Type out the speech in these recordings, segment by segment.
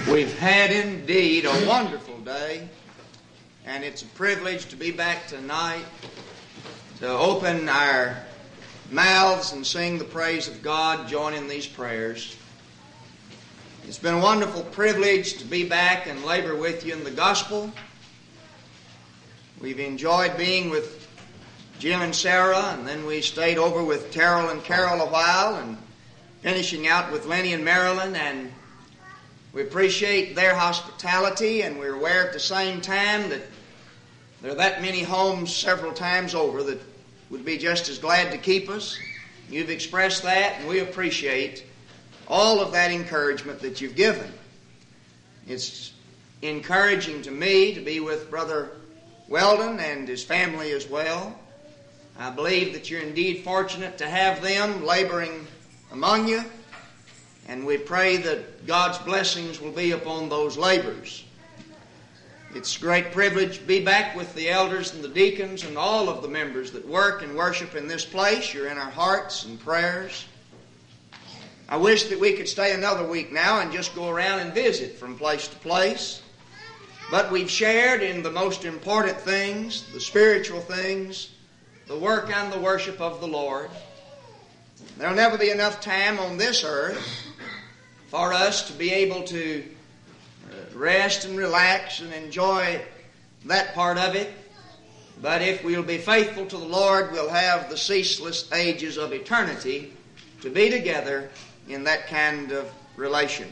We've had indeed a wonderful day, and it's a privilege to be back tonight to open our mouths and sing the praise of God, join in these prayers. It's been a wonderful privilege to be back and labor with you in the gospel. We've enjoyed being with Jim and Sarah, and then we stayed over with Terrell and Carol a while, and finishing out with Lenny and Marilyn, and we appreciate their hospitality, and we're aware at the same time that there are that many homes several times over that would be just as glad to keep us. You've expressed that, and we appreciate all of that encouragement that you've given. It's encouraging to me to be with Brother Weldon and his family as well. I believe that you're indeed fortunate to have them laboring among you, and we pray that God's blessings will be upon those labors. It's a great privilege to be back with the elders and the deacons and all of the members that work and worship in this place. You're in our hearts and prayers. I wish that we could stay another week now and just go around and visit from place to place. But we've shared in the most important things, the spiritual things, the work and the worship of the Lord. There'll never be enough time on this earth for us to be able to rest and relax and enjoy that part of it. But if we'll be faithful to the Lord, we'll have the ceaseless ages of eternity to be together in that kind of relation.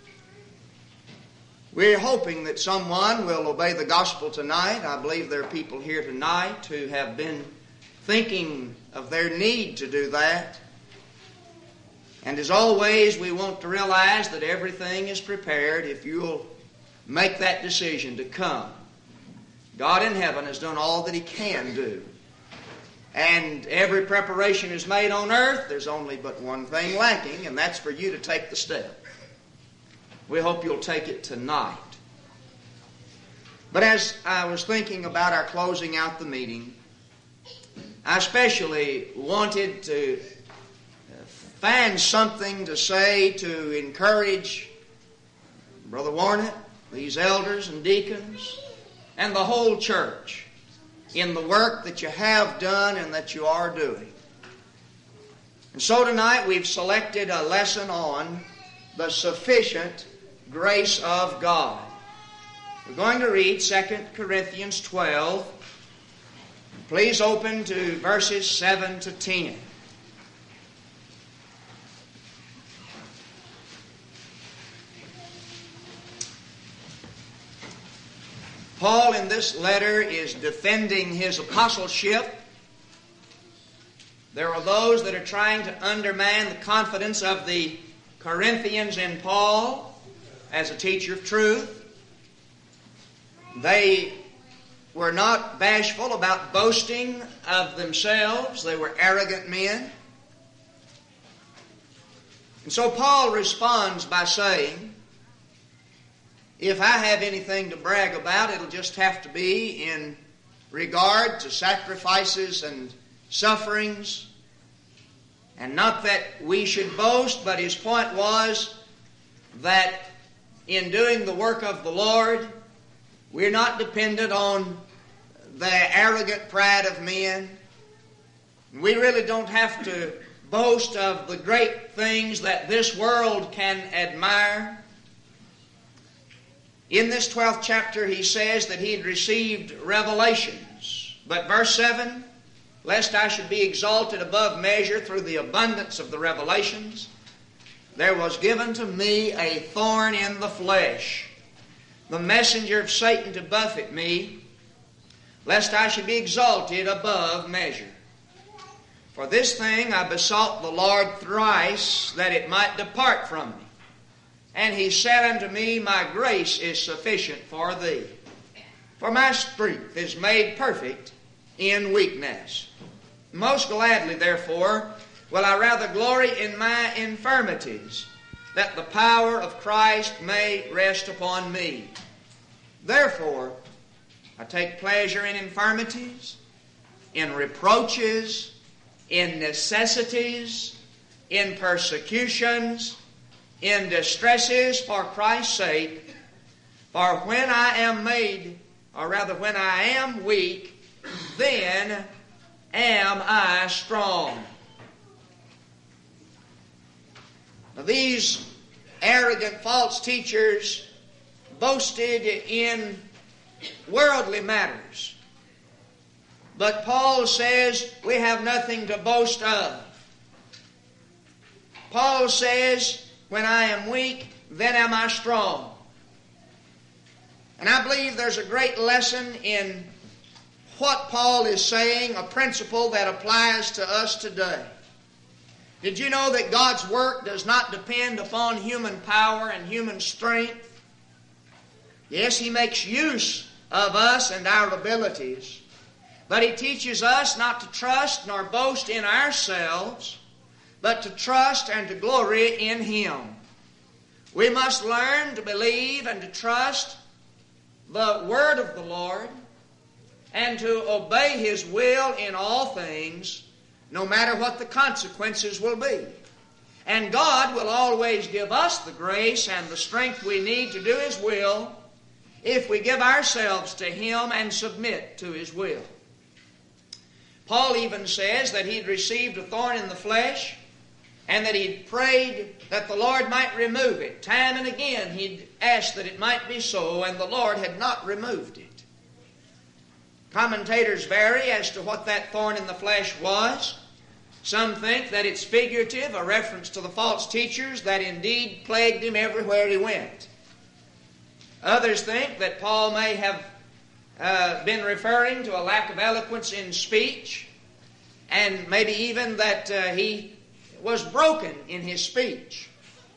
We're hoping that someone will obey the gospel tonight. I believe there are people here tonight who have been thinking of their need to do that. And as always, we want to realize that everything is prepared if you'll make that decision to come. God in heaven has done all that He can do. And every preparation is made on earth. There's only but one thing lacking, and that's for you to take the step. We hope you'll take it tonight. But as I was thinking about our closing out the meeting, I especially wanted to find something to say to encourage Brother Warnett, these elders and deacons, and the whole church in the work that you have done and that you are doing. And so tonight we've selected a lesson on the sufficient grace of God. We're going to read 2 Corinthians 12. Please open to verses 7 to 10. Paul in this letter is defending his apostleship. There are those that are trying to undermine the confidence of the Corinthians in Paul as a teacher of truth. They were not bashful about boasting of themselves. They were arrogant men. And so Paul responds by saying, if I have anything to brag about, it'll just have to be in regard to sacrifices and sufferings. And not that we should boast, but his point was that in doing the work of the Lord, we're not dependent on the arrogant pride of men. We really don't have to boast of the great things that this world can admire. In this 12th chapter, he says that he had received revelations. But verse 7, lest I should be exalted above measure through the abundance of the revelations, there was given to me a thorn in the flesh, the messenger of Satan to buffet me, lest I should be exalted above measure. For this thing I besought the Lord thrice, that it might depart from me. And he said unto me, my grace is sufficient for thee. For my strength is made perfect in weakness. Most gladly, therefore, will I rather glory in my infirmities, that the power of Christ may rest upon me. Therefore, I take pleasure in infirmities, in reproaches, in necessities, in persecutions, in distresses for Christ's sake, for when I am made, or rather when I am weak, then am I strong. Now, these arrogant false teachers boasted in worldly matters. But Paul says we have nothing to boast of. Paul says, when I am weak, then am I strong. And I believe there's a great lesson in what Paul is saying, a principle that applies to us today. Did you know that God's work does not depend upon human power and human strength? Yes, He makes use of us and our abilities, but He teaches us not to trust nor boast in ourselves, but to trust and to glory in Him. We must learn to believe and to trust the Word of the Lord and to obey His will in all things, no matter what the consequences will be. And God will always give us the grace and the strength we need to do His will if we give ourselves to Him and submit to His will. Paul even says that he'd received a thorn in the flesh and that he'd prayed that the Lord might remove it. Time and again he'd asked that it might be so, and the Lord had not removed it. Commentators vary as to what that thorn in the flesh was. Some think that it's figurative, a reference to the false teachers that indeed plagued him everywhere he went. Others think that Paul may have been referring to a lack of eloquence in speech, and maybe even that he was broken in his speech,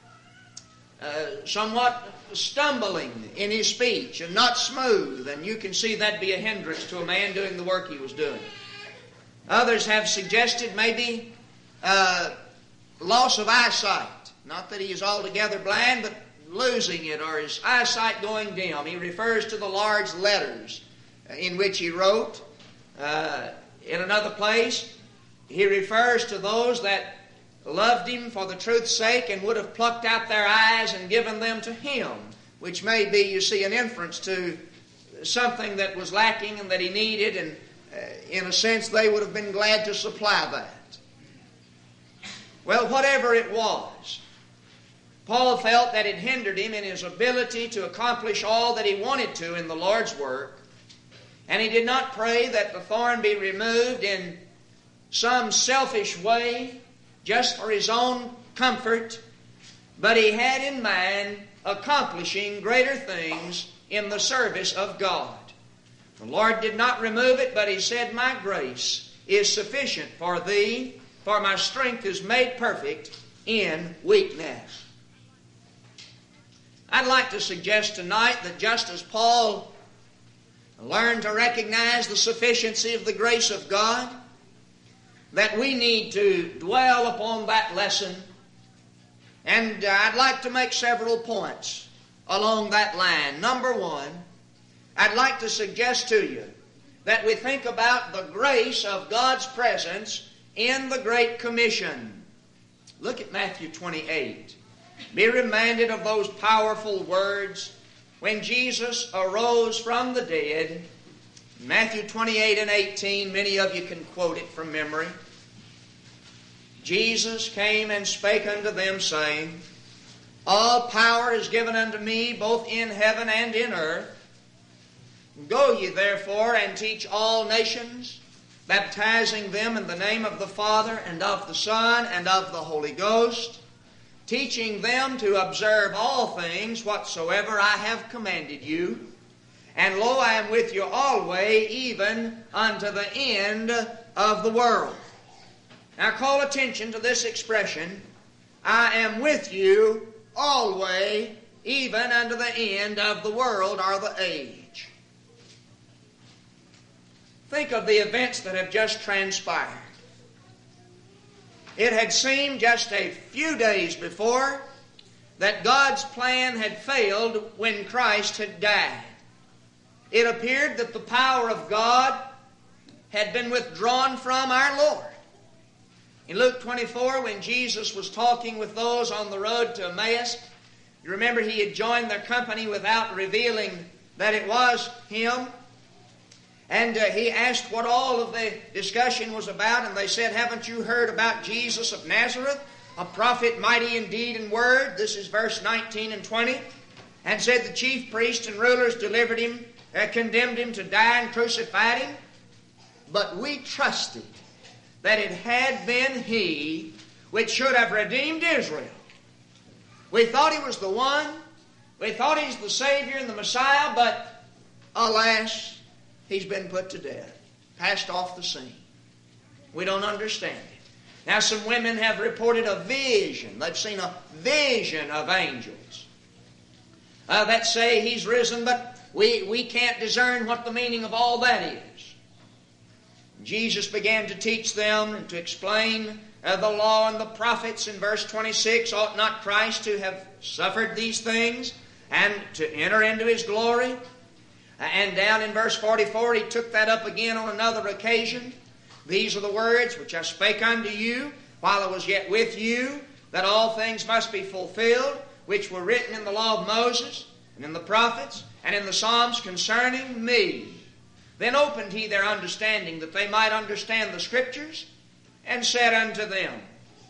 somewhat stumbling in his speech and not smooth, and you can see that be a hindrance to a man doing the work he was doing. Others have suggested maybe loss of eyesight. Not that he is altogether blind, but losing it, or his eyesight going dim. He refers to the large letters in which he wrote. In another place, he refers to those that loved him for the truth's sake and would have plucked out their eyes and given them to him, which may be, you see, an inference to something that was lacking and that he needed, and in a sense they would have been glad to supply that. Well, whatever it was, Paul felt that it hindered him in his ability to accomplish all that he wanted to in the Lord's work, and he did not pray that the thorn be removed in some selfish way, just for his own comfort, but he had in mind accomplishing greater things in the service of God. The Lord did not remove it, but He said, "My grace is sufficient for thee, for my strength is made perfect in weakness." I'd like to suggest tonight that just as Paul learned to recognize the sufficiency of the grace of God, that we need to dwell upon that lesson. And I'd like to make several points along that line. Number one, I'd like to suggest to you that we think about the grace of God's presence in the Great Commission. Look at Matthew 28. Be reminded of those powerful words when Jesus arose from the dead. Matthew 28 and 18, many of you can quote it from memory. Jesus came and spake unto them, saying, All power is given unto me, both in heaven and in earth. Go ye therefore and teach all nations, baptizing them in the name of the Father and of the Son and of the Holy Ghost, teaching them to observe all things whatsoever I have commanded you. And lo, I am with you always, even unto the end of the world. Now call attention to this expression, I am with you always, even unto the end of the world or the age. Think of the events that have just transpired. It had seemed just a few days before that God's plan had failed when Christ had died. It appeared that the power of God had been withdrawn from our Lord. In Luke 24, when Jesus was talking with those on the road to Emmaus, you remember he had joined their company without revealing that it was him. And he asked what all of the discussion was about, and they said, "Haven't you heard about Jesus of Nazareth, a prophet mighty in deed and word?" This is verse 19 and 20. And said, "The chief priests and rulers delivered him, condemned him to die and crucified him. But we trusted that it had been he which should have redeemed Israel." We thought he was the one. We thought he's the Savior and the Messiah, but alas, he's been put to death, passed off the scene. We don't understand it. Now, some women have reported a vision. They've seen a vision of angels that say he's risen, but we can't discern what the meaning of all that is. Jesus began to teach them and to explain the law and the prophets. In verse 26, ought not Christ to have suffered these things and to enter into His glory? And down in verse 44, He took that up again on another occasion. "These are the words which I spake unto you while I was yet with you, that all things must be fulfilled, which were written in the law of Moses, and in the prophets, and in the Psalms concerning me. Then opened He their understanding, that they might understand the Scriptures, and said unto them,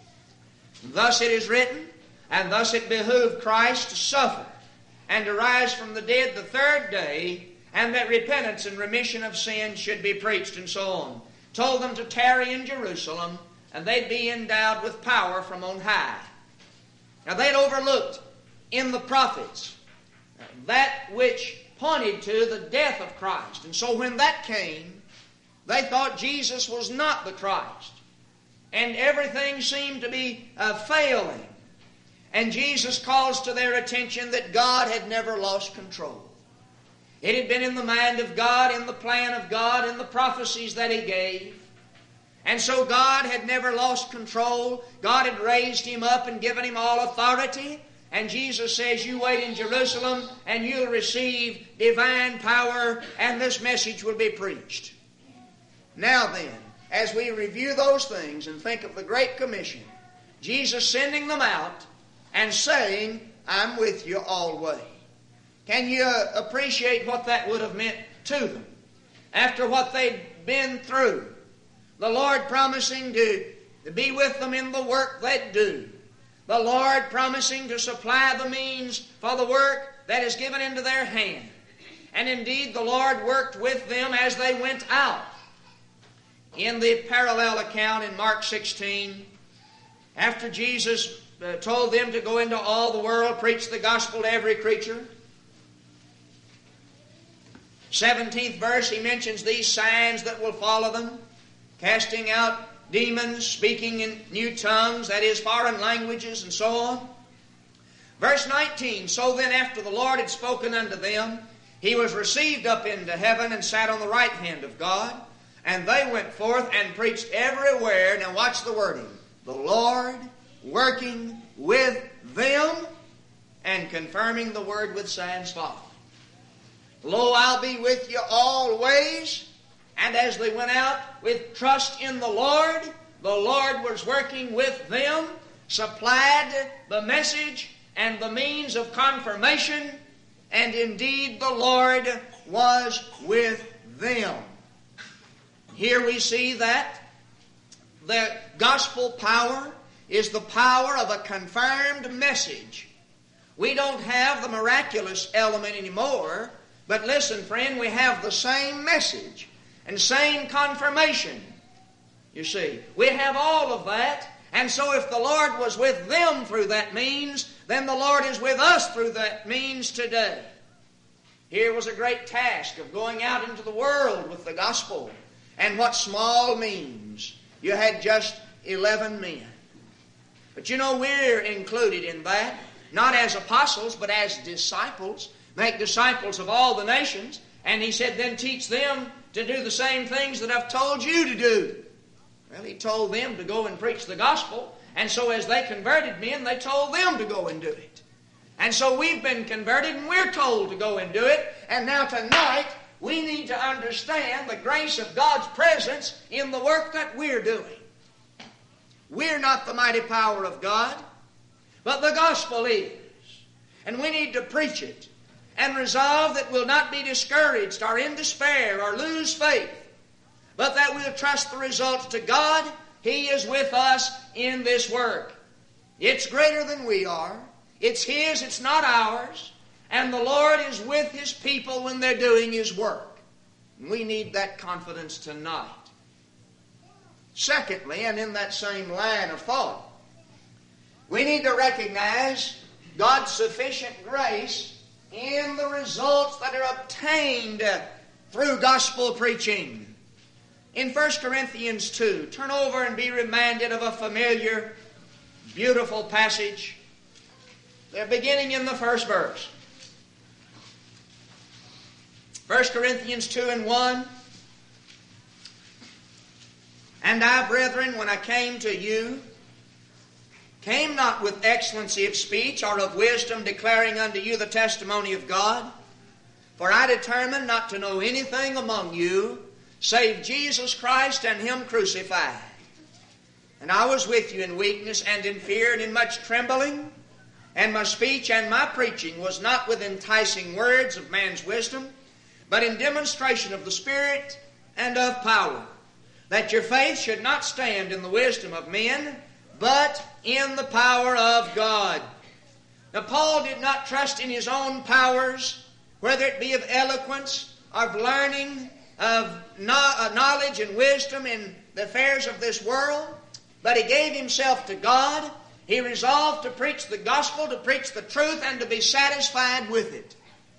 Thus it is written, and thus it behooved Christ to suffer, and to rise from the dead the third day, and that repentance and remission of sins should be preached," and so on. Told them to tarry in Jerusalem, and they'd be endowed with power from on high. Now they'd overlooked in the prophets that which pointed to the death of Christ. And so when that came, they thought Jesus was not the Christ. And everything seemed to be failing. And Jesus calls to their attention that God had never lost control. It had been in the mind of God, in the plan of God, in the prophecies that He gave. And so God had never lost control. God had raised Him up and given Him all authority. And Jesus says, "You wait in Jerusalem and you'll receive divine power, and this message will be preached." Now then, as we review those things and think of the Great Commission, Jesus sending them out and saying, "I'm with you always." Can you appreciate what that would have meant to them after what they'd been through? The Lord promising to be with them in the work they'd do. The Lord promising to supply the means for the work that is given into their hand. And indeed, the Lord worked with them as they went out. In the parallel account in Mark 16, after Jesus told them to go into all the world, preach the gospel to every creature, 17th verse, He mentions these signs that will follow them: casting out demons, speaking in new tongues, that is, foreign languages, and so on. Verse 19, "So then after the Lord had spoken unto them, He was received up into heaven and sat on the right hand of God. And they went forth and preached everywhere." Now watch the wording: "the Lord working with them and confirming the word with signs following." "Lo, I'll be with you always." And as they went out with trust in the Lord was working with them, supplied the message and the means of confirmation, and indeed the Lord was with them. Here we see that the gospel power is the power of a confirmed message. We don't have the miraculous element anymore, but listen, friend, we have the same message and same confirmation. You see, we have all of that. And so if the Lord was with them through that means, then the Lord is with us through that means today. Here was a great task of going out into the world with the gospel. And what small means. You had just 11 men. But you know, we're included in that, not as apostles, but as disciples. Make disciples of all the nations. And He said, then teach them to do the same things that I've told you to do. Well, He told them to go and preach the gospel. And so as they converted men, they told them to go and do it. And so we've been converted and we're told to go and do it. And now tonight, we need to understand the grace of God's presence in the work that we're doing. We're not the mighty power of God, but the gospel is. And we need to preach it and resolve that we'll not be discouraged or in despair or lose faith, but that we'll trust the results to God. He is with us in this work. It's greater than we are. It's His, it's not ours. And the Lord is with His people when they're doing His work. We need that confidence tonight. Secondly, and in that same line of thought, we need to recognize God's sufficient grace in the results that are obtained through gospel preaching. In 1 Corinthians 2, turn over and be reminded of a familiar, beautiful passage. They're beginning in the first verse. 1 Corinthians 2 and 1. And I, brethren, when I came to you, came not with excellency of speech or of wisdom, declaring unto you the testimony of God. For I determined not to know anything among you, save Jesus Christ and Him crucified. And I was with you in weakness and in fear and in much trembling. And my speech and my preaching was not with enticing words of man's wisdom, but in demonstration of the Spirit and of power, that your faith should not stand in the wisdom of men, but in the power of God. Now, Paul did not trust in his own powers, whether it be of eloquence, of learning, of knowledge and wisdom in the affairs of this world, but he gave himself to God. He resolved to preach the gospel, to preach the truth, and to be satisfied with it.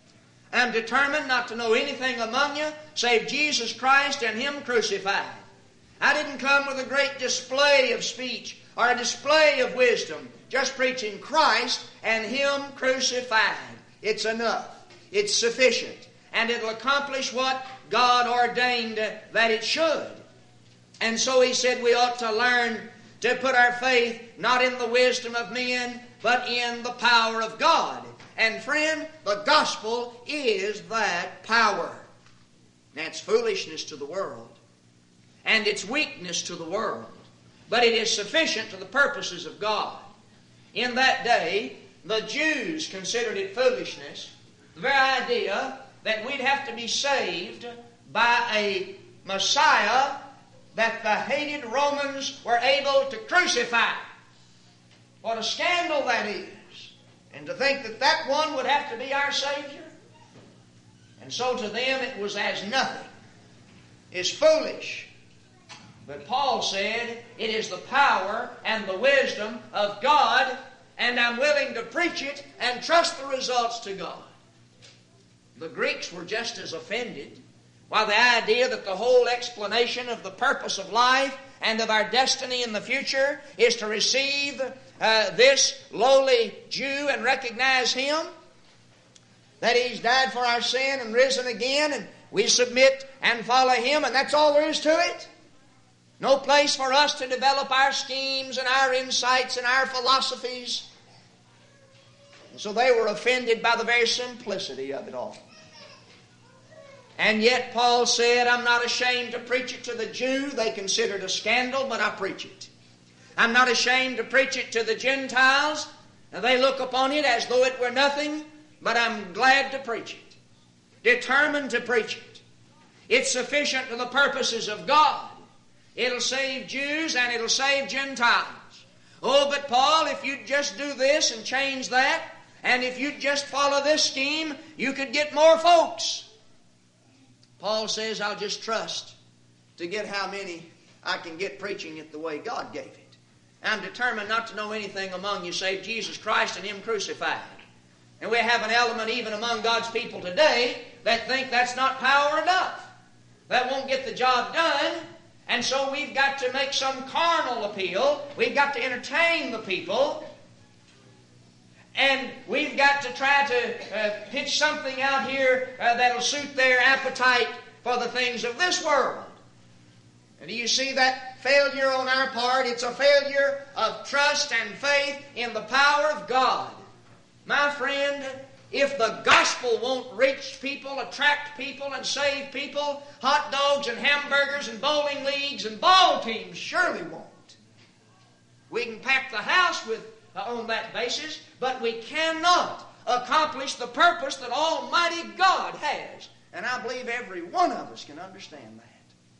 I am determined not to know anything among you save Jesus Christ and Him crucified. I didn't come with a great display of speech or a display of wisdom, just preaching Christ and Him crucified. It's enough. It's sufficient. And it'll accomplish what God ordained that it should. And so he said we ought to learn to put our faith not in the wisdom of men, but in the power of God. And friend, the gospel is that power. That's foolishness to the world, and it's weakness to the world, but it is sufficient to the purposes of God. In that day, the Jews considered it foolishness, the very idea that we'd have to be saved by a Messiah that the hated Romans were able to crucify. What a scandal that is. And to think that that one would have to be our Savior. And so to them it was as nothing. It's foolish. But Paul said, it is the power and the wisdom of God, and I'm willing to preach it and trust the results to God. The Greeks were just as offended, while the idea that the whole explanation of the purpose of life and of our destiny in the future is to receive this lowly Jew and recognize Him, that He's died for our sin and risen again, and we submit and follow Him, and that's all there is to it. No place for us to develop our schemes and our insights and our philosophies. And so they were offended by the very simplicity of it all. And yet Paul said, I'm not ashamed to preach it to the Jew. They consider it a scandal, but I preach it. I'm not ashamed to preach it to the Gentiles. Now they look upon it as though it were nothing, but I'm glad to preach it. Determined to preach it. It's sufficient to the purposes of God. It'll save Jews and it'll save Gentiles. Oh, but Paul, if you'd just do this and change that, and if you'd just follow this scheme, you could get more folks. Paul says, I'll just trust to get how many I can get preaching it the way God gave it. I'm determined not to know anything among you save Jesus Christ and Him crucified. And we have an element even among God's people today that think that's not power enough. That won't get the job done. And so we've got to make some carnal appeal. We've got to entertain the people. And we've got to try to pitch something out here that'll suit their appetite for the things of this world. And do you see that failure on our part? It's a failure of trust and faith in the power of God. My friend, if the gospel won't reach people, attract people, and save people, hot dogs and hamburgers and bowling leagues and ball teams surely won't. We can pack the house on that basis, but we cannot accomplish the purpose that Almighty God has. And I believe every one of us can understand that.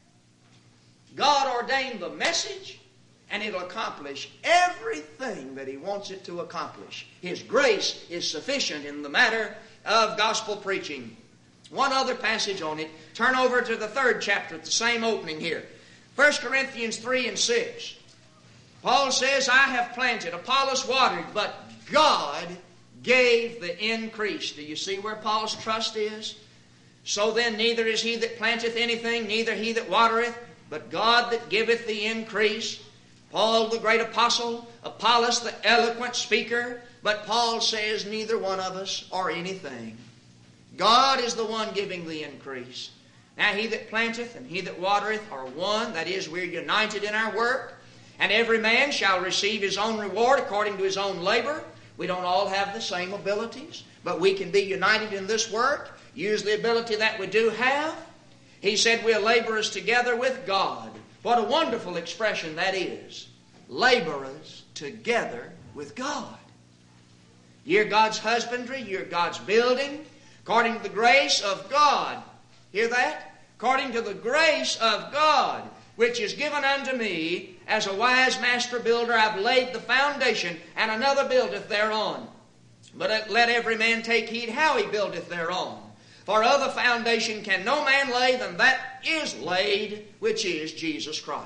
God ordained the message, and it'll accomplish everything that He wants it to accomplish. His grace is sufficient in the matter of gospel preaching. One other passage on it. Turn over to the 3rd chapter at the same opening here. 1 Corinthians 3 and 6. Paul says, I have planted, Apollos watered, but God gave the increase. Do you see where Paul's trust is? So then neither is he that planteth anything, neither he that watereth, but God that giveth the increase. Paul the great apostle, Apollos the eloquent speaker, but Paul says neither one of us are anything. God is the one giving the increase. Now he that planteth and he that watereth are one, that is, we're united in our work, and every man shall receive his own reward according to his own labor. We don't all have the same abilities, but we can be united in this work, use the ability that we do have. He said we're laborers together with God. What a wonderful expression that is. Laborers together with God. You're God's husbandry, you're God's building, according to the grace of God. Hear that? According to the grace of God, which is given unto me, as a wise master builder, I've laid the foundation, and another buildeth thereon. But let every man take heed how he buildeth thereon. For other foundation can no man lay than that is laid, which is Jesus Christ.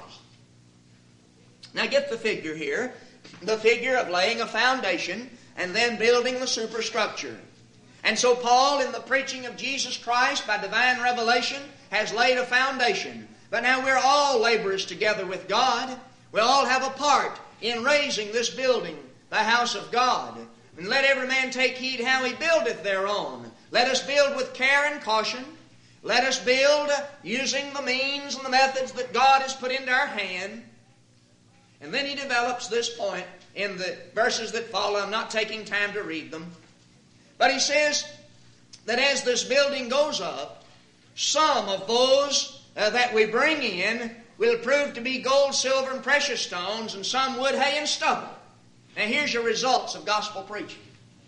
Now get the figure here. The figure of laying a foundation and then building the superstructure. And so Paul, in the preaching of Jesus Christ by divine revelation, has laid a foundation. But now we're all laborers together with God. We all have a part in raising this building, the house of God. And let every man take heed how he buildeth thereon. Let us build with care and caution. Let us build using the means and the methods that God has put into our hand. And then he develops this point in the verses that follow. I'm not taking time to read them. But he says that as this building goes up, some of those that we bring in will prove to be gold, silver, and precious stones, and some wood, hay, and stubble. Now here's your results of gospel preaching.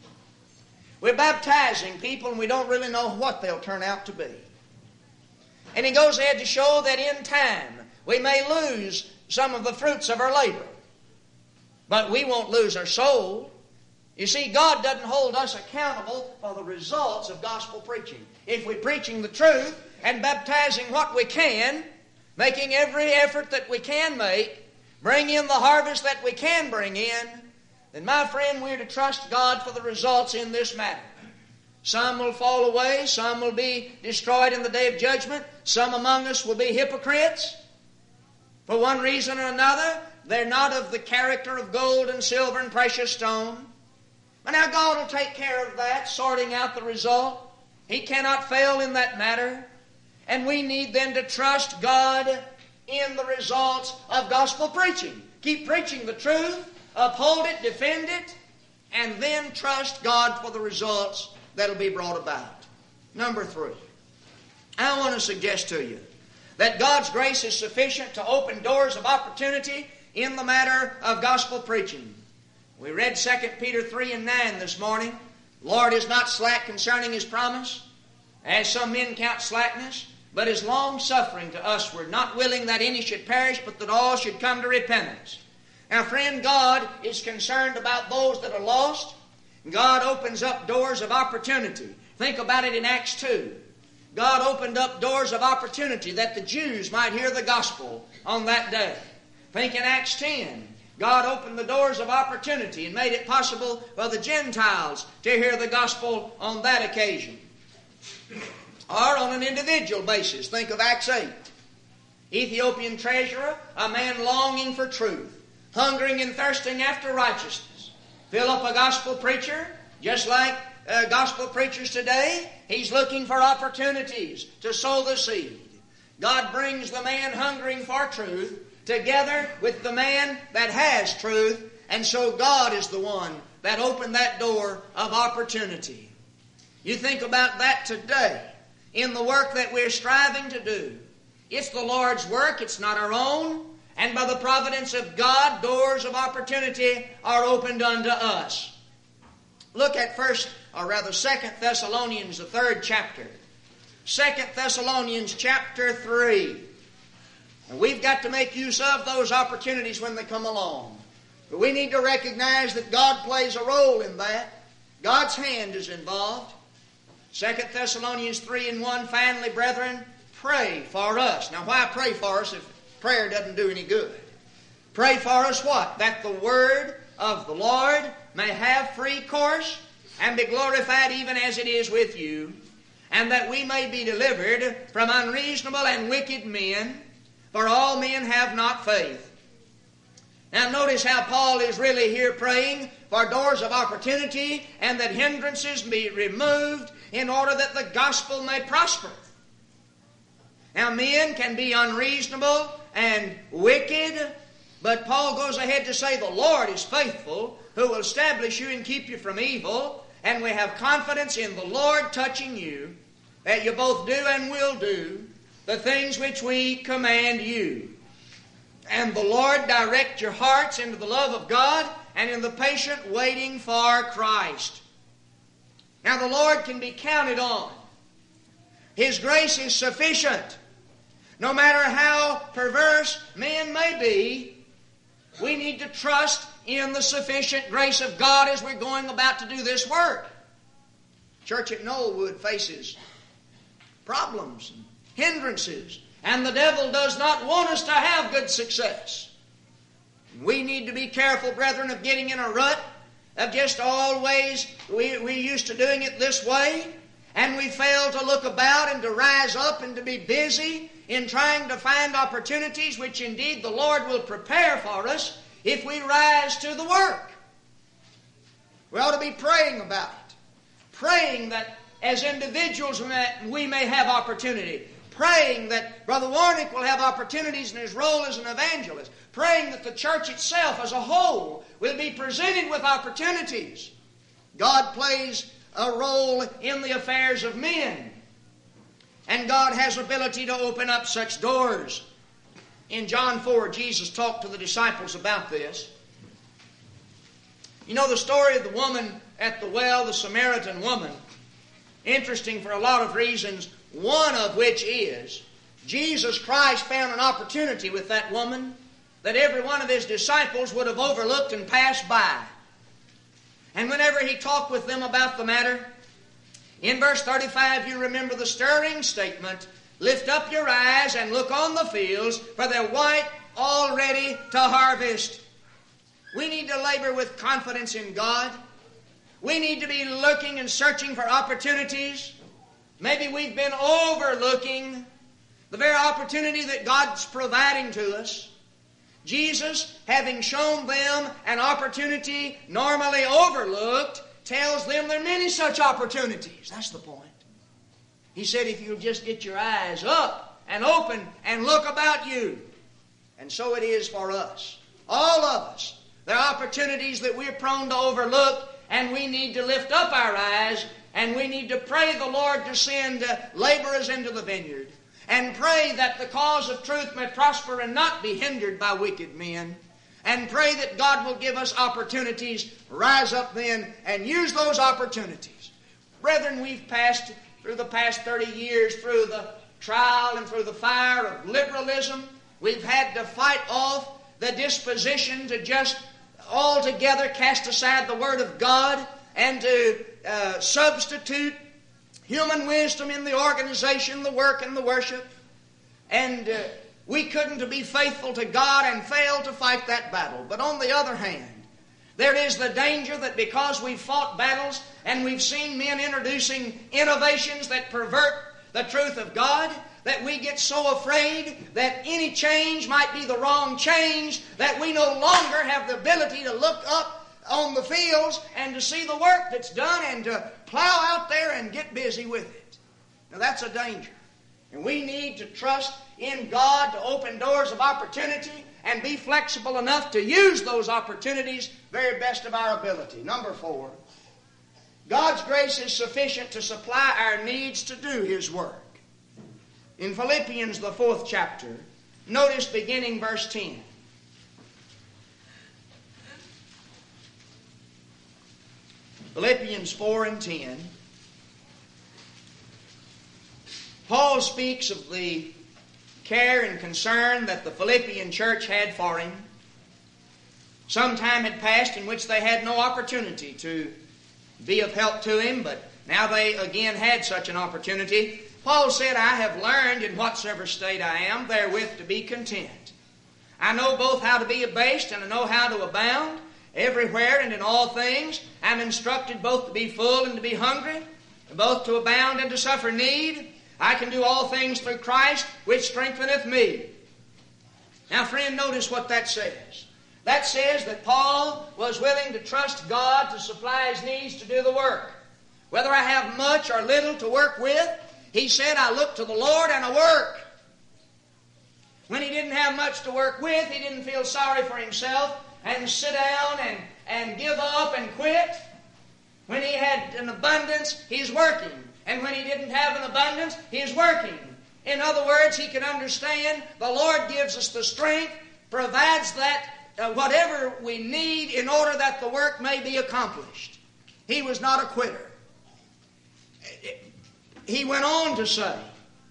We're baptizing people and we don't really know what they'll turn out to be. And he goes ahead to show that in time we may lose some of the fruits of our labor. But we won't lose our soul. You see, God doesn't hold us accountable for the results of gospel preaching. If we're preaching the truth and baptizing what we can, making every effort that we can make, bring in the harvest that we can bring in, then my friend, we're to trust God for the results in this matter. Some will fall away, some will be destroyed in the day of judgment, some among us will be hypocrites. For one reason or another, they're not of the character of gold and silver and precious stone. But now God will take care of that, sorting out the result. He cannot fail in that matter. And we need then to trust God in the results of gospel preaching. Keep preaching the truth, uphold it, defend it, and then trust God for the results that will be brought about. Number 3, I want to suggest to you that God's grace is sufficient to open doors of opportunity in the matter of gospel preaching. We read 2 Peter 3 and 9 this morning. The Lord is not slack concerning His promise, as some men count slackness, but is long-suffering to usward, not willing that any should perish, but that all should come to repentance. Now, friend, God is concerned about those that are lost. God opens up doors of opportunity. Think about it in Acts 2. God opened up doors of opportunity that the Jews might hear the gospel on that day. Think in Acts 10. God opened the doors of opportunity and made it possible for the Gentiles to hear the gospel on that occasion. Or on an individual basis, think of Acts 8. Ethiopian treasurer, a man longing for truth, hungering and thirsting after righteousness. Philip, a gospel preacher, just like gospel preachers today, he's looking for opportunities to sow the seed. God brings the man hungering for truth together with the man that has truth, and so God is the one that opened that door of opportunity. You think about that today in the work that we're striving to do. It's the Lord's work, it's not our own, And by the providence of God, doors of opportunity are opened unto us. Look at 2 Thessalonians, the 3rd chapter. 2 Thessalonians chapter 3. And we've got to make use of those opportunities when they come along. But we need to recognize that God plays a role in that. God's hand is involved. 2 Thessalonians 3:1, finally, brethren, pray for us. Now, why pray for us if prayer doesn't do any good? Pray for us what? That the word of the Lord may have free course and be glorified even as it is with you, and that we may be delivered from unreasonable and wicked men, for all men have not faith. Now notice how Paul is really here praying for doors of opportunity and that hindrances be removed in order that the gospel may prosper. Now men can be unreasonable and wicked, but Paul goes ahead to say the Lord is faithful, who will establish you and keep you from evil, and we have confidence in the Lord touching you, that you both do and will do the things which we command you. And the Lord direct your hearts into the love of God and in the patient waiting for Christ. Now the Lord can be counted on. His grace is sufficient. No matter how perverse men may be, we need to trust in the sufficient grace of God as we're going about to do this work. Church at Knollwood faces problems and hindrances, and the devil does not want us to have good success. We need to be careful, brethren, of getting in a rut of just always we used to doing it this way, and we fail to look about and to rise up and to be busy in trying to find opportunities which indeed the Lord will prepare for us if we rise to the work. We ought to be praying about it. Praying that as individuals we may have opportunity. Praying that Brother Warnick will have opportunities in his role as an evangelist. Praying that the church itself as a whole will be presented with opportunities. God plays a role in the affairs of men. And God has ability to open up such doors. In John 4, Jesus talked to the disciples about this. You know the story of the woman at the well, the Samaritan woman. Interesting for a lot of reasons, one of which is Jesus Christ found an opportunity with that woman that every one of His disciples would have overlooked and passed by. And whenever He talked with them about the matter, in verse 35 you remember the stirring statement, lift up your eyes and look on the fields, for they're white already to harvest. We need to labor with confidence in God. We need to be looking and searching for opportunities. Maybe we've been overlooking the very opportunity that God's providing to us. Jesus, having shown them an opportunity normally overlooked, tells them there are many such opportunities. That's the point. He said if you'll just get your eyes up and open and look about you. And so it is for us. All of us. There are opportunities that we're prone to overlook, and we need to lift up our eyes, and we need to pray the Lord to send laborers into the vineyard, and pray that the cause of truth may prosper and not be hindered by wicked men, and pray that God will give us opportunities. Rise up then and use those opportunities. Brethren, we've passed through the past 30 years through the trial and through the fire of liberalism. We've had to fight off the disposition to just altogether cast aside the Word of God and to substitute human wisdom in the organization, the work, and the worship. And we couldn't be faithful to God and fail to fight that battle. But on the other hand, there is the danger that because we've fought battles and we've seen men introducing innovations that pervert the truth of God, that we get so afraid that any change might be the wrong change, that we no longer have the ability to look up on the fields and to see the work that's done and to plow out there and get busy with it. Now that's a danger. And we need to trust in God to open doors of opportunity and be flexible enough to use those opportunities very best of our ability. Number 4, God's grace is sufficient to supply our needs to do His work. In Philippians, the 4th chapter, notice beginning verse 10. Philippians 4 and 10. Paul speaks of the care and concern that the Philippian church had for him. Some time had passed in which they had no opportunity to be of help to him, but now they again had such an opportunity. Paul said, I have learned in whatsoever state I am, therewith to be content. I know both how to be abased and I know how to abound. Everywhere and in all things I'm instructed both to be full and to be hungry, both to abound and to suffer need. I can do all things through Christ, which strengtheneth me. Now, friend, notice what that says. That says that Paul was willing to trust God to supply his needs to do the work. Whether I have much or little to work with, he said, I look to the Lord and I work. When he didn't have much to work with, he didn't feel sorry for himself and sit down and give up and quit. When he had an abundance, he's working. And when he didn't have an abundance, he's working. In other words, he can understand the Lord gives us the strength, provides that whatever we need in order that the work may be accomplished. He was not a quitter. He went on to say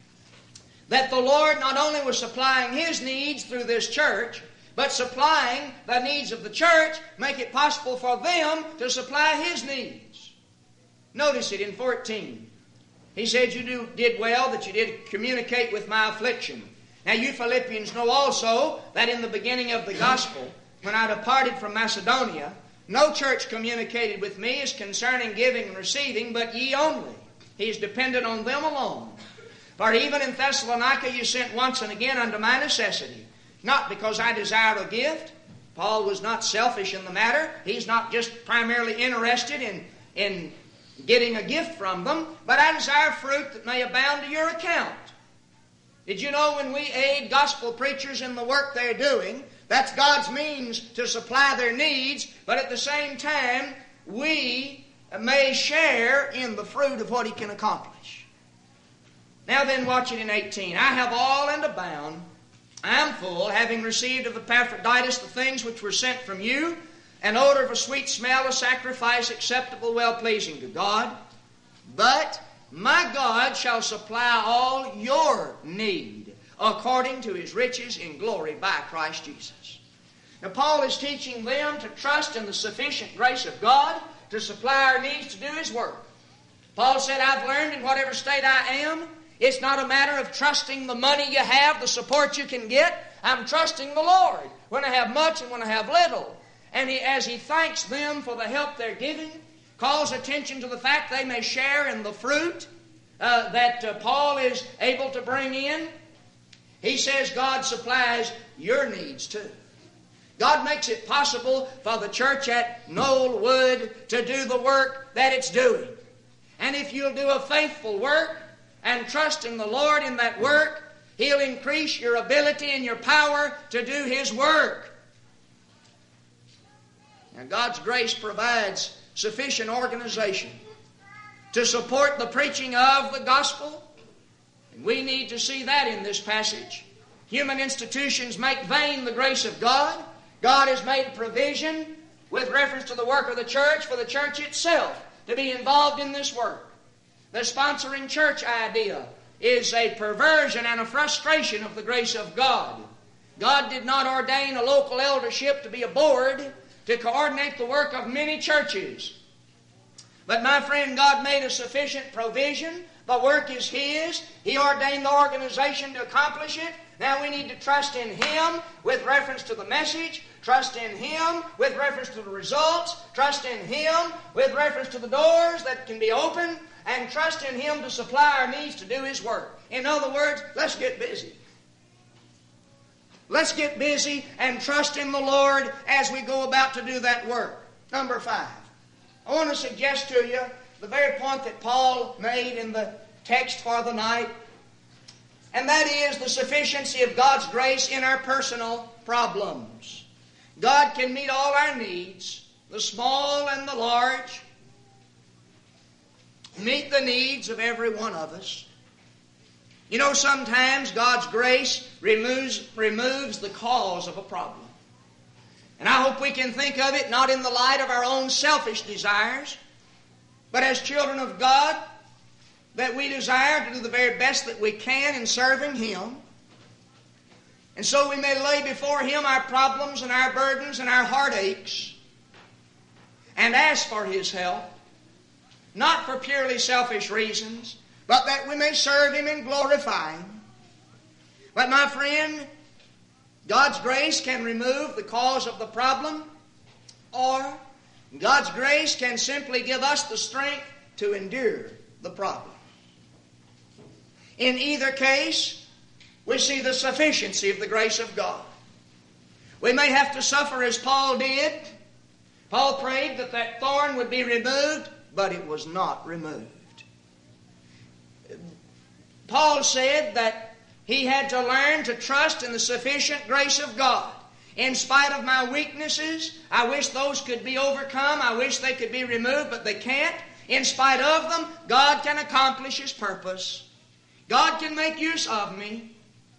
that the Lord not only was supplying his needs through this church, but supplying the needs of the church, make it possible for them to supply his needs. Notice it in 14. He said, you did well that you did communicate with my affliction. Now you Philippians know also that in the beginning of the gospel, when I departed from Macedonia, no church communicated with me as concerning giving and receiving, but ye only. He is dependent on them alone. For even in Thessalonica you sent once and again unto my necessity, not because I desired a gift. Paul was not selfish in the matter. He's not just primarily interested in getting a gift from them, but I desire fruit that may abound to your account. Did you know when we aid gospel preachers in the work they're doing, that's God's means to supply their needs, but at the same time, we may share in the fruit of what he can accomplish. Now then, watch it in 18. I have all and abound. I am full, having received of Epaphroditus the things which were sent from you, an odor of a sweet smell, a sacrifice acceptable, well-pleasing to God. But my God shall supply all your need according to his riches in glory by Christ Jesus. Now Paul is teaching them to trust in the sufficient grace of God to supply our needs to do his work. Paul said, I've learned in whatever state I am, it's not a matter of trusting the money you have, the support you can get. I'm trusting the Lord when I have much and when I have little. And as he thanks them for the help they're giving, calls attention to the fact they may share in the fruit that Paul is able to bring in. He says God supplies your needs too. God makes it possible for the church at Knollwood to do the work that it's doing. And if you'll do a faithful work and trust in the Lord in that work, he'll increase your ability and your power to do his work. Now, God's grace provides sufficient organization to support the preaching of the gospel. And we need to see that in this passage. Human institutions make vain the grace of God. God has made provision with reference to the work of the church for the church itself to be involved in this work. The sponsoring church idea is a perversion and a frustration of the grace of God. God did not ordain a local eldership to be a board to coordinate the work of many churches. But my friend, God made a sufficient provision. The work is his. He ordained the organization to accomplish it. Now we need to trust in him with reference to the message, trust in him with reference to the results, trust in him with reference to the doors that can be opened, and trust in him to supply our needs to do his work. In other words, let's get busy. Let's get busy and trust in the Lord as we go about to do that work. Number 5. I want to suggest to you the very point that Paul made in the text for the night, and that is the sufficiency of God's grace in our personal problems. God can meet all our needs, the small and the large, meet the needs of every one of us. You know, sometimes God's grace removes the cause of a problem. And I hope we can think of it not in the light of our own selfish desires, But as children of God, that we desire to do the very best that we can in serving Him. And so we may lay before Him our problems and our burdens and our heartaches and ask for His help, not for purely selfish reasons, but that we may serve Him and glorify Him. But my friend, God's grace can remove the cause of the problem, or God's grace can simply give us the strength to endure the problem. In either case, we see the sufficiency of the grace of God. We may have to suffer as Paul did. Paul prayed that that thorn would be removed, but it was not removed. Paul said that he had to learn to trust in the sufficient grace of God. In spite of my weaknesses, I wish those could be overcome. I wish they could be removed, but they can't. In spite of them, God can accomplish His purpose. God can make use of me.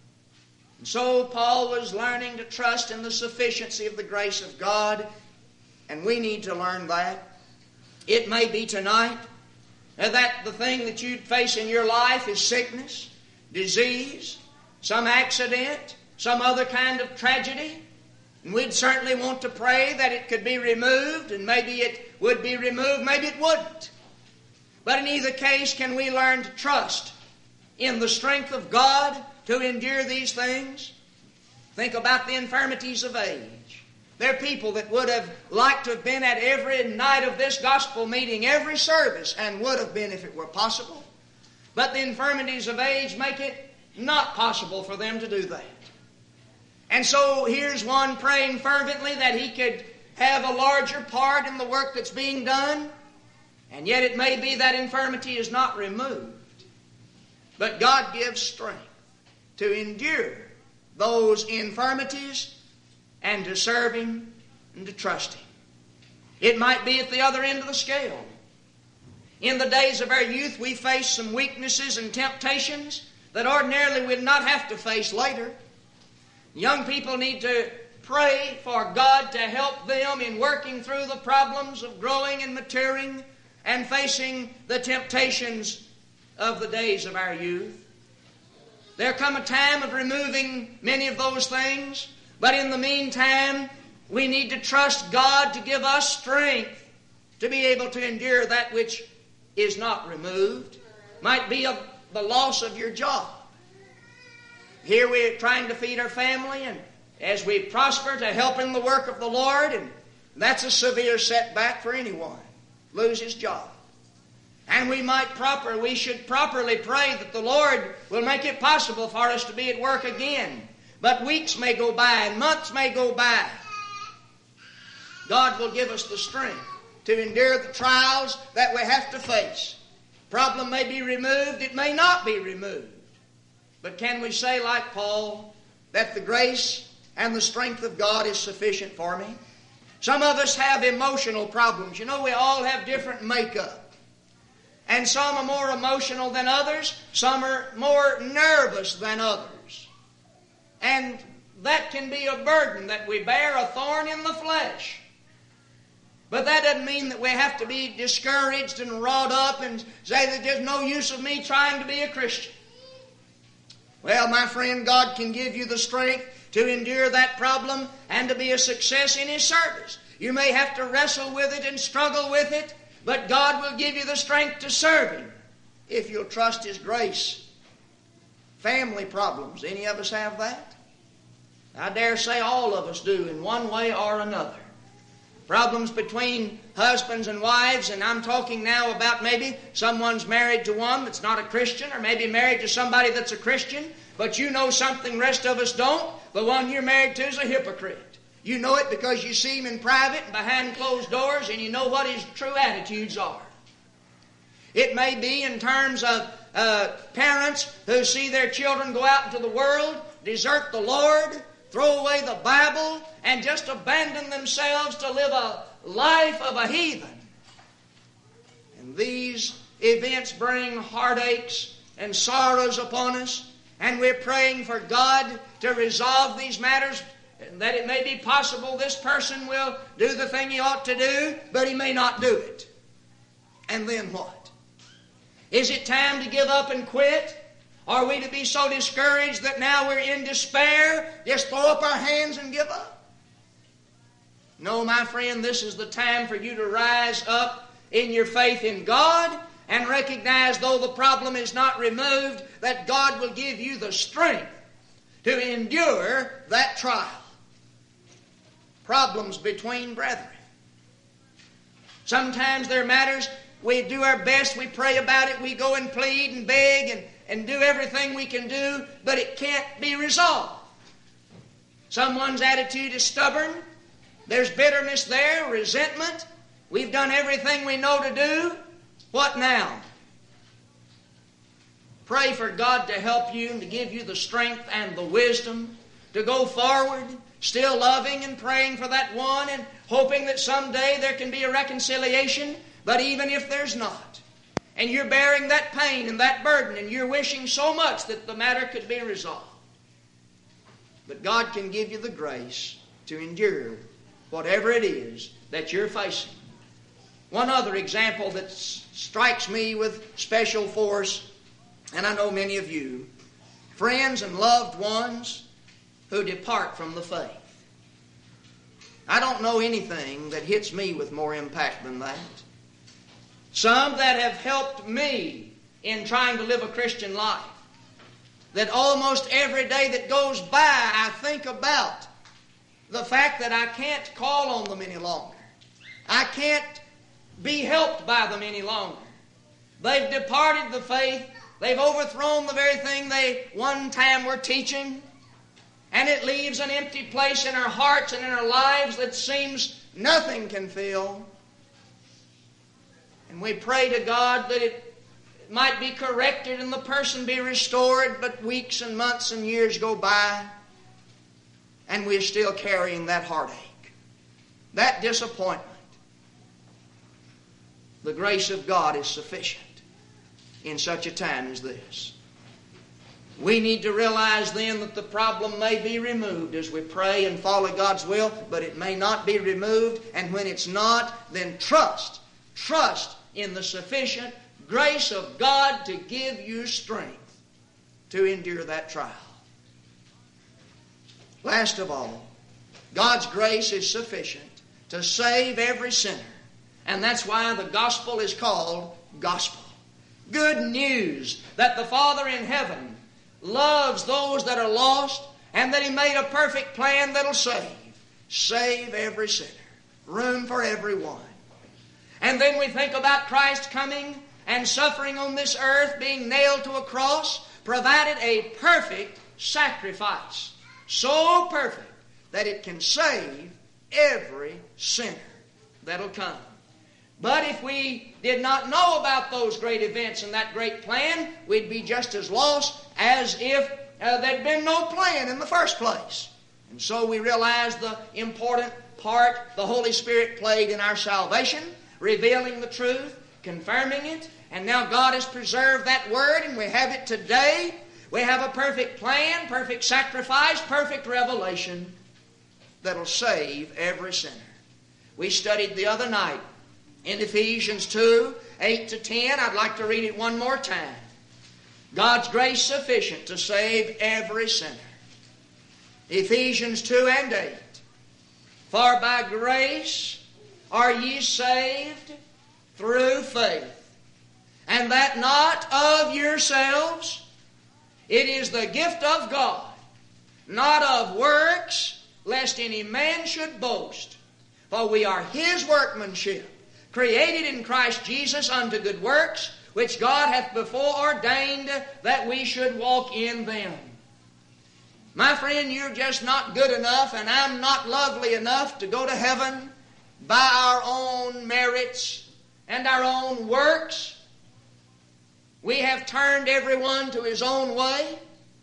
And so Paul was learning to trust in the sufficiency of the grace of God, and we need to learn that. It may be tonight that the thing that you face in your life is sickness, disease, some accident, some other kind of tragedy. And we'd certainly want to pray that it could be removed, and maybe it would be removed, maybe it wouldn't. But in either case, can we learn to trust in the strength of God to endure these things? Think about the infirmities of age. There are people that would have liked to have been at every night of this gospel meeting, every service, and would have been if it were possible. But the infirmities of age make it not possible for them to do that. And so here's one praying fervently that he could have a larger part in the work that's being done, and yet it may be that infirmity is not removed. But God gives strength to endure those infirmities and to serve Him and to trust Him. It might be at the other end of the scale. In the days of our youth, we face some weaknesses and temptations that ordinarily we'd not have to face later. Young people need to pray for God to help them in working through the problems of growing and maturing and facing the temptations of the days of our youth. There come a time of removing many of those things, but in the meantime, we need to trust God to give us strength to be able to endure that which is not removed. Might be the loss of your job. Here we're trying to feed our family, and as we prosper to help in the work of the Lord, and that's a severe setback for anyone. Lose his job. And we should properly pray that the Lord will make it possible for us to be at work again. But weeks may go by and months may go by. God will give us the strength to endure the trials that we have to face. Problem may be removed, it may not be removed. But can we say, like Paul, that the grace and the strength of God is sufficient for me? Some of us have emotional problems. You know, we all have different makeup. And some are more emotional than others. Some are more nervous than others. And that can be a burden that we bear, a thorn in the flesh. But that doesn't mean that we have to be discouraged and wrought up and say that there's no use of me trying to be a Christian. Well, my friend, God can give you the strength to endure that problem and to be a success in His service. You may have to wrestle with it and struggle with it, but God will give you the strength to serve Him if you'll trust His grace. Family problems, any of us have that? I dare say all of us do in one way or another. Problems between husbands and wives, and I'm talking now about maybe someone's married to one that's not a Christian, or maybe married to somebody that's a Christian, but you know something the rest of us don't. The one you're married to is a hypocrite. You know it because you see him in private and behind closed doors, and you know what his true attitudes are. It may be in terms of parents who see their children go out into the world, desert the Lord, throw away the Bible, and just abandon themselves to live a life of a heathen. And these events bring heartaches and sorrows upon us, and we're praying for God to resolve these matters, and that it may be possible this person will do the thing he ought to do, but he may not do it. And then what? Is it time to give up and quit? Are we to be so discouraged that now we're in despair? Just throw up our hands and give up? No, my friend, this is the time for you to rise up in your faith in God and recognize, though the problem is not removed, that God will give you the strength to endure that trial. Problems between brethren. Sometimes there are matters, we do our best, we pray about it, we go and plead and beg and do everything we can do, but it can't be resolved. Someone's attitude is stubborn. There's bitterness there, resentment. We've done everything we know to do. What now? Pray for God to help you and to give you the strength and the wisdom to go forward, still loving and praying for that one and hoping that someday there can be a reconciliation. But even if there's not, and you're bearing that pain and that burden and you're wishing so much that the matter could be resolved, but God can give you the grace to endure whatever it is that you're facing. One other example that strikes me with special force, and I know many of you, friends and loved ones who depart from the faith. I don't know anything that hits me with more impact than that. Some that have helped me in trying to live a Christian life, that almost every day that goes by I think about the fact that I can't call on them any longer. I can't be helped by them any longer. They've departed the faith. They've overthrown the very thing they one time were teaching. And it leaves an empty place in our hearts and in our lives that seems nothing can fill. And we pray to God that it might be corrected and the person be restored, but weeks and months and years go by and we're still carrying that heartache, that disappointment. The grace of God is sufficient in such a time as this. We need to realize then that the problem may be removed as we pray and follow God's will, but it may not be removed, and when it's not, then trust in the sufficient grace of God to give you strength to endure that trial. Last of all, God's grace is sufficient to save every sinner, and that's why the gospel is called gospel. Good news that the Father in heaven loves those that are lost, and that He made a perfect plan that'll save every sinner, room for everyone. And then we think about Christ coming and suffering on this earth, being nailed to a cross, provided a perfect sacrifice, so perfect that it can save every sinner that'll come. But if we did not know about those great events and that great plan, we'd be just as lost as if there'd been no plan in the first place. And so we realize the important part the Holy Spirit played in our salvation, revealing the truth, confirming it, and now God has preserved that Word, and we have it today. We have a perfect plan, perfect sacrifice, perfect revelation that'll save every sinner. We studied the other night in Ephesians 2, 8 to 10. I'd like to read it one more time. God's grace sufficient to save every sinner. Ephesians 2 and 8. For by grace are ye saved through faith, and that not of yourselves. It is the gift of God, not of works, lest any man should boast. For we are His workmanship, created in Christ Jesus unto good works, which God hath before ordained that we should walk in them. My friend, you're just not good enough, and I'm not lovely enough to go to heaven by our own merits and our own works. We have turned everyone to his own way.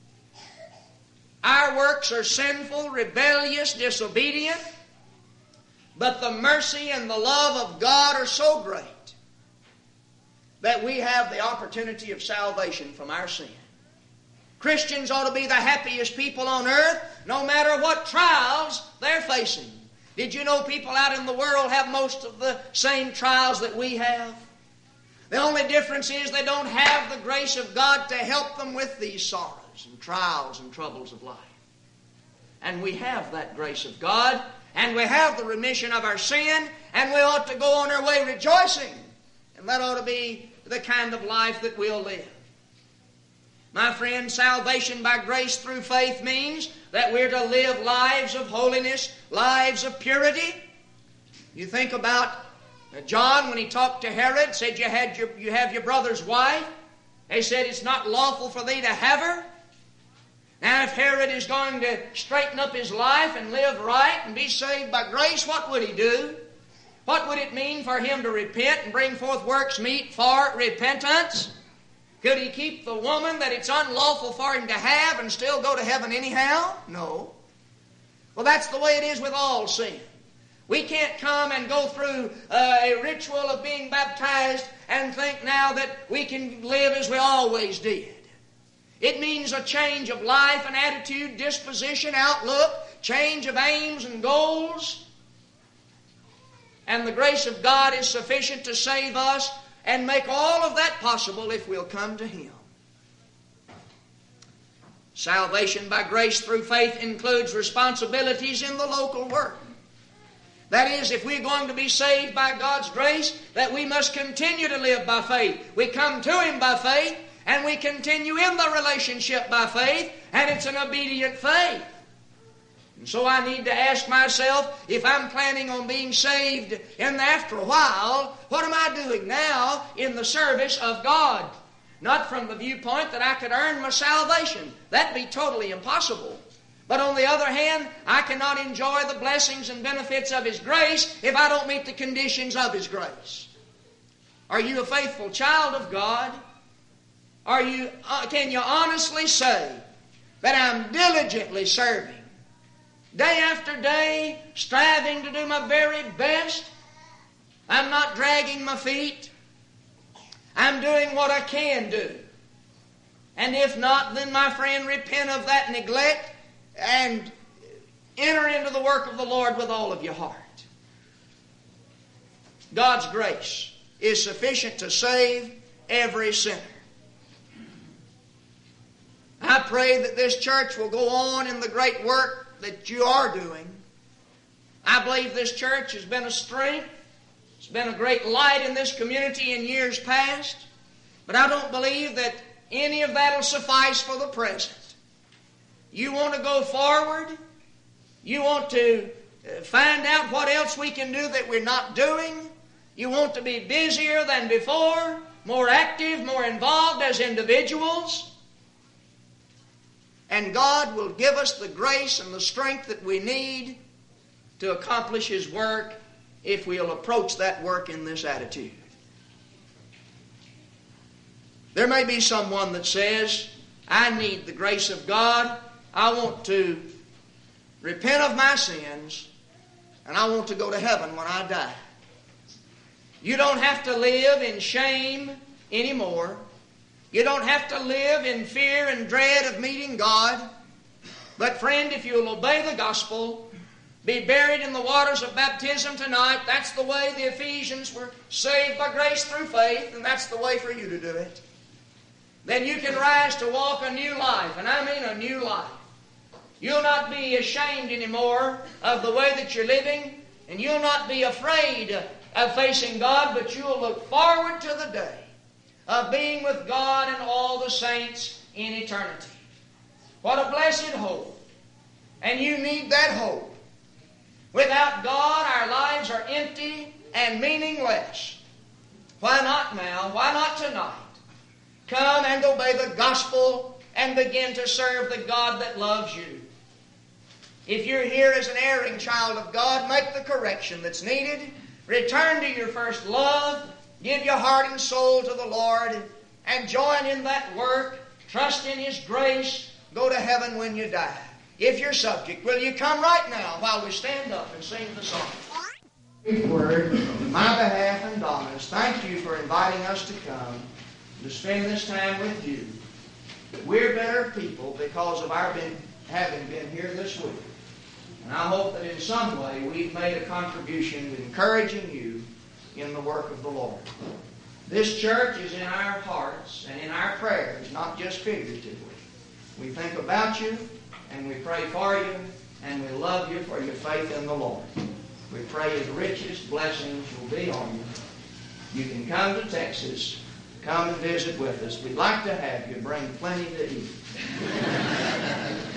Our works are sinful, rebellious, disobedient. But the mercy and the love of God are so great that we have the opportunity of salvation from our sin. Christians ought to be the happiest people on earth, no matter what trials they're facing. Did you know people out in the world have most of the same trials that we have? The only difference is they don't have the grace of God to help them with these sorrows and trials and troubles of life. And we have that grace of God, and we have the remission of our sin, and we ought to go on our way rejoicing. And that ought to be the kind of life that we'll live. My friend, salvation by grace through faith means that we're to live lives of holiness, lives of purity. You think about John when he talked to Herod, said you have your brother's wife. They said it's not lawful for thee to have her. Now if Herod is going to straighten up his life and live right and be saved by grace, what would he do? What would it mean for him to repent and bring forth works meet for repentance? Could he keep the woman that it's unlawful for him to have and still go to heaven anyhow? No. Well, that's the way it is with all sin. We can't come and go through a ritual of being baptized and think now that we can live as we always did. It means a change of life and attitude, disposition, outlook, change of aims and goals. And the grace of God is sufficient to save us and make all of that possible if we'll come to Him. Salvation by grace through faith includes responsibilities in the local work. That is, if we're going to be saved by God's grace, that we must continue to live by faith. We come to Him by faith, and we continue in the relationship by faith, and it's an obedient faith. And so I need to ask myself, if I'm planning on being saved and after a while, what am I doing now in the service of God? Not from the viewpoint that I could earn my salvation. That'd be totally impossible. But on the other hand, I cannot enjoy the blessings and benefits of His grace if I don't meet the conditions of His grace. Are you a faithful child of God? Can you honestly say that I'm diligently serving, day after day, striving to do my very best? I'm not dragging my feet. I'm doing what I can do. And if not, then my friend, repent of that neglect and enter into the work of the Lord with all of your heart. God's grace is sufficient to save every sinner. I pray that this church will go on in the great work that you are doing. I believe this church has been a strength. It's been a great light in this community in years past. But I don't believe that any of that will suffice for the present. You want to go forward. You want to find out what else we can do that we're not doing. You want to be busier than before, more active, more involved as individuals. And God will give us the grace and the strength that we need to accomplish His work if we'll approach that work in this attitude. There may be someone that says, I need the grace of God. I want to repent of my sins, and I want to go to heaven when I die. You don't have to live in shame anymore. You don't have to live in fear and dread of meeting God. But friend, if you'll obey the gospel, be buried in the waters of baptism tonight, that's the way the Ephesians were saved by grace through faith, and that's the way for you to do it. Then you can rise to walk a new life, and I mean a new life. You'll not be ashamed anymore of the way that you're living, and you'll not be afraid of facing God, but you'll look forward to the day of being with God and all the saints in eternity. What a blessed hope. And you need that hope. Without God, our lives are empty and meaningless. Why not now? Why not tonight? Come and obey the gospel and begin to serve the God that loves you. If you're here as an erring child of God, make the correction that's needed. Return to your first love. Give your heart and soul to the Lord and join in that work. Trust in His grace. Go to heaven when you die. If you're subject, will you come right now while we stand up and sing the song? Brief word on my behalf and Donna's. Thank you for inviting us to come to spend this time with you. We're better people because of our having been here this week. And I hope that in some way we've made a contribution to encouraging you in the work of the Lord. This church is in our hearts and in our prayers, not just figuratively. We think about you, and we pray for you, and we love you for your faith in the Lord. We pray His richest blessings will be on you. You can come to Texas, come and visit with us. We'd like to have you. Bring plenty to eat.